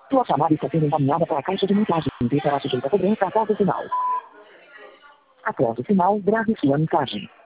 Sua chamada está sendo encaminhada para a caixa de mensagem e será sujeita a cobrança após o sinal. Após o sinal, grave sua mensagem.